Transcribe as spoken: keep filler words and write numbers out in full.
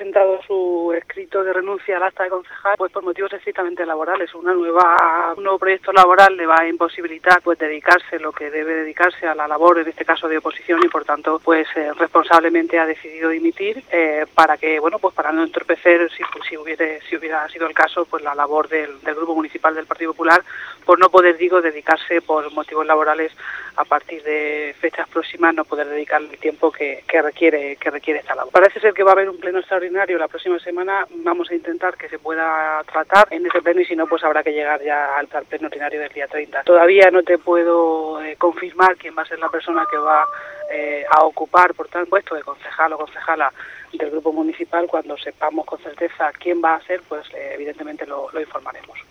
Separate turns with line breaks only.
presentado su escrito de renuncia al acta de concejal, pues por motivos estrictamente laborales. Una nueva, un nuevo proyecto laboral le va a imposibilitar pues dedicarse lo que debe dedicarse a la labor, en este caso de oposición, y por tanto pues eh, responsablemente ha decidido dimitir eh, para que, bueno, pues para no entorpecer, si, si, hubiere, si hubiera sido el caso, pues la labor del, del Grupo Municipal del Partido Popular, por no poder, digo, dedicarse por motivos laborales a partir de fechas próximas, no poder dedicar el tiempo que, que requiere que requiere esta labor. Parece ser que va a haber un pleno extraordinario la próxima semana. Vamos a intentar que se pueda tratar en ese pleno, y si no, pues habrá que llegar ya al, al pleno ordinario del día treinta. Todavía no te puedo eh, confirmar quién va a ser la persona que va eh, a ocupar, por tanto, puesto de concejal o concejala del Grupo Municipal. Cuando sepamos con certeza quién va a ser, pues eh, evidentemente lo, lo informaremos.